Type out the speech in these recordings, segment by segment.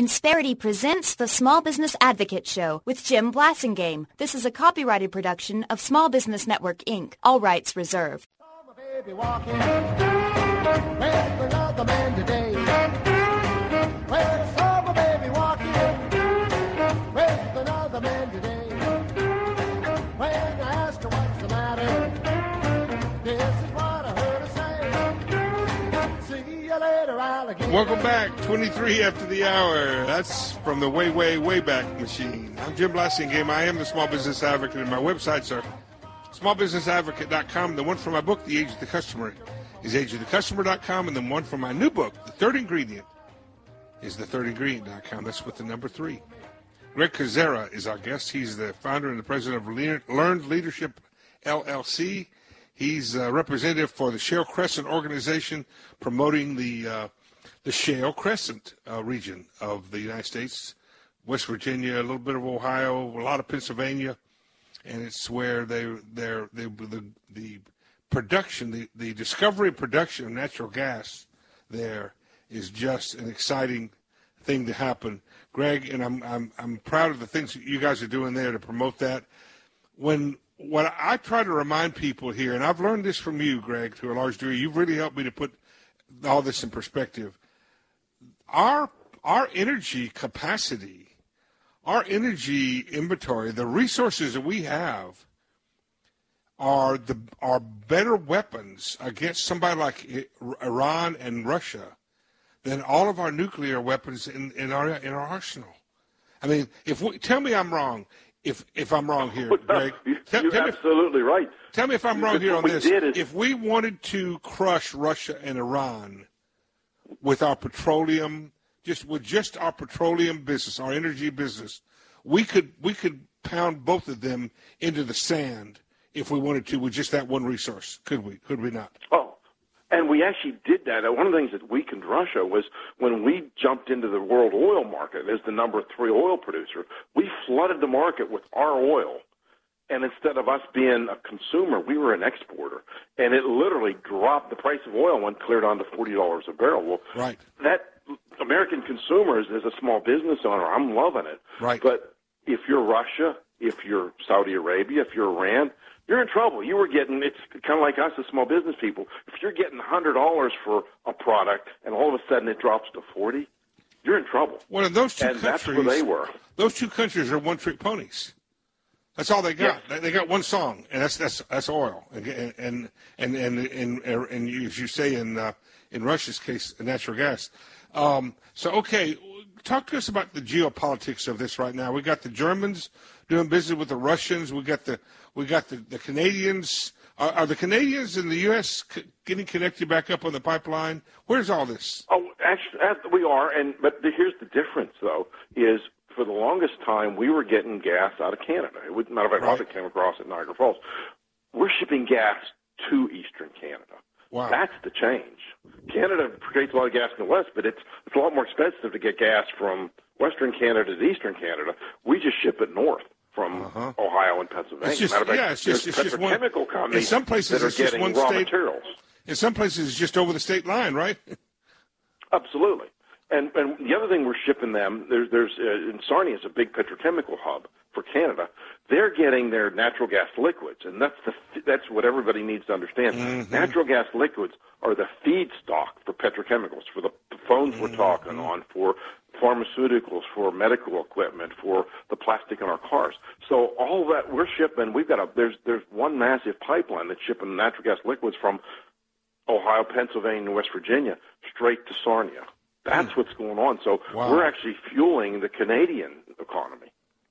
Insperity presents the Small Business Advocate Show with Jim Blasingame. This is a copyrighted production of Small Business Network, Inc. All rights reserved. Saw my baby walking with another man today. Well, I saw my baby walking with another man today. When I asked her what's the matter, this is what I heard her say. See you later, alligator. Welcome back, 23 after the hour. That's from the way back machine. I'm Jim Blasingame. I am the Small Business Advocate, and my websites are smallbusinessadvocate.com. The one for my book, The Age of the Customer, is ageofthecustomer.com, and the one for my new book, The Third Ingredient, is thethirdingredient.com. That's with the number 3. Greg Kozera is our guest. He's the founder and the president of Learned Leadership, LLC. He's a representative for the Shale Crescent organization, promoting the Shale Crescent region of the United States, West Virginia, a little bit of Ohio, a lot of Pennsylvania, and it's where the production, the discovery and production of natural gas there is just an exciting thing to happen. Greg, and I'm proud of the things that you guys are doing there to promote that. What I try to remind people here, and I've learned this from you, Greg, to a large degree, you've really helped me to put all this in perspective. Our energy capacity, our energy inventory, the resources that we have are better weapons against somebody like Iran and Russia than all of our nuclear weapons in our arsenal. I mean, tell me I'm wrong. If I'm wrong here, Greg. You're absolutely right. Tell me if I'm wrong here on this. If we wanted to crush Russia and Iran with our petroleum, just our petroleum business, our energy business, we could pound both of them into the sand if we wanted to with just that one resource. Could we? Could we not? Oh, and we actually did that. One of the things that weakened Russia was when we jumped into the world oil market as the number 3 oil producer, we flooded the market with our oil. And instead of us being a consumer, we were an exporter. And it literally dropped. The price of oil went clear down to $40 a barrel. Well, right. That American consumers, as a small business owner, I'm loving it. Right. But if you're Russia, if you're Saudi Arabia, if you're Iran, you're in trouble. You were getting, it's kind of like us as small business people. If you're getting $100 for a product and all of a sudden it drops to $40, you're in trouble. Well, those two and countries, that's where they were. Those two countries are one-trick ponies. That's all they got. Yes. They got one song, and that's oil. And as you say in Russia's case, natural gas. So okay, talk to us about the geopolitics of this right now. We got the Germans doing business with the Russians. We got the Canadians. Are the Canadians and the U.S. getting connected back up on the pipeline? Where's all this? Oh, actually, we are. But here's the difference, though, is for the longest time we were getting gas out of Canada. Matter of fact, Right. it came across at Niagara Falls. We're shipping gas to Eastern Canada. Wow. That's the change. Canada creates a lot of gas in the West, but it's a lot more expensive to get gas from Western Canada to Eastern Canada. We just ship it north from Ohio and Pennsylvania. It's just, Matter of fact, it's just one. petrochemical companies In some places, that are it's just getting one raw state. materials. In some places, it's just over the state line, right? Absolutely. And the other thing we're shipping them, there's in Sarnia is a big petrochemical hub for Canada. They're getting their natural gas liquids, and that's what everybody needs to understand. Mm-hmm. Natural gas liquids are the feedstock for petrochemicals, for the phones we're talking on, for pharmaceuticals, for medical equipment, for the plastic in our cars. So all that we're shipping, there's one massive pipeline that's shipping natural gas liquids from Ohio, Pennsylvania, and West Virginia straight to Sarnia. That's what's going on. So we're actually fueling the Canadian economy.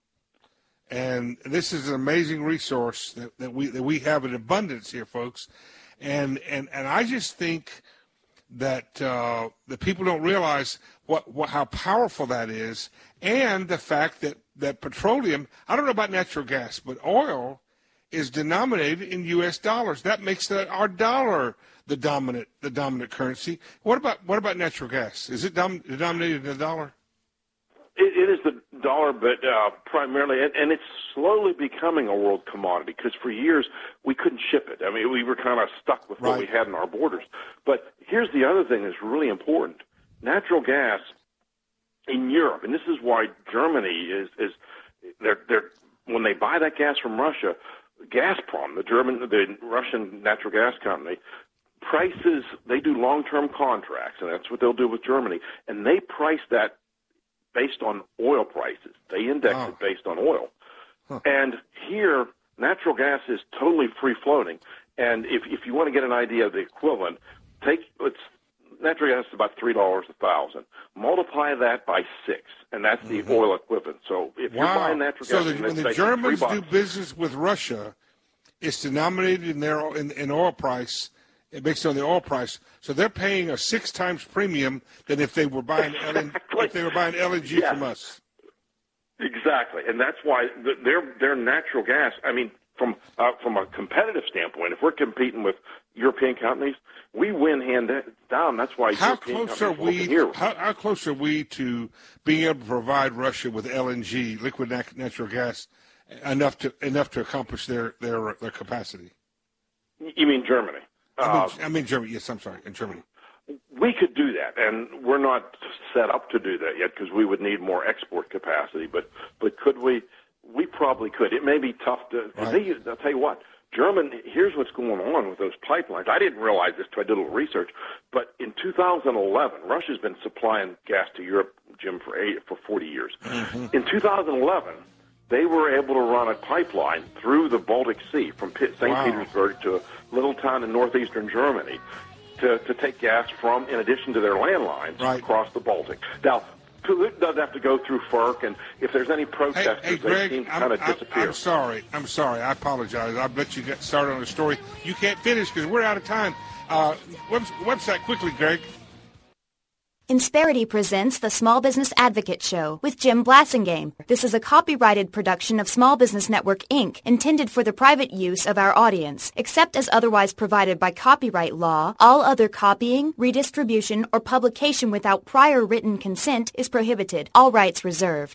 And this is an amazing resource that we have in abundance here, folks. And I just think that the people don't realize how powerful that is, and the fact that petroleum, I don't know about natural gas, but oil is denominated in U.S. dollars. That makes our dollar the dominant currency. What about natural gas? Is it denominated in the dollar? It is the dollar, but primarily, and it's slowly becoming a world commodity because for years we couldn't ship it. I mean, we were kind of stuck with what we had in our borders. But here's the other thing that's really important. Natural gas in Europe, and this is why Germany is they're when they buy that gas from Russia, Gazprom, the Russian natural gas company, prices, they do long-term contracts, and that's what they'll do with Germany, and they price that based on oil prices. They index it based on oil. Huh. And here, natural gas is totally free-floating, and if you want to get an idea of the equivalent, natural gas is about $3 a thousand. Multiply that by 6, and that's the oil equivalent. So if you're buying natural gas, when the Germans do business with Russia, it's denominated in their in oil price, based on the oil price. So they're paying a 6 times premium than if they were buying LNG from us. Exactly, and that's why their natural gas. I mean, from a competitive standpoint, if we're competing with European companies, we win hand down. That's why how close are we to being able to provide Russia with LNG, liquid natural gas, enough to accomplish their capacity? You mean Germany? I mean Germany. Yes, I'm sorry, in Germany. We could do that, and we're not set up to do that yet because we would need more export capacity. But could we? We probably could. It may be tough to. Right. I'll tell you what. Here's what's going on with those pipelines. I didn't realize this until I did a little research, but in 2011, Russia's been supplying gas to Europe, Jim, for 40 years. Mm-hmm. In 2011, they were able to run a pipeline through the Baltic Sea from St. Petersburg to a little town in northeastern Germany to take gas from, in addition to their landlines, across the Baltic. Now, it does have to go through FERC, and if there's any protesters, Greg, they seem to kind of disappear. I'm sorry. I apologize. I'll let you get started on the story. You can't finish because we're out of time. Website quickly, Greg. Insperity presents the Small Business Advocate Show with Jim Blasingame. This is a copyrighted production of Small Business Network, Inc., intended for the private use of our audience. Except as otherwise provided by copyright law, all other copying, redistribution, or publication without prior written consent is prohibited. All rights reserved.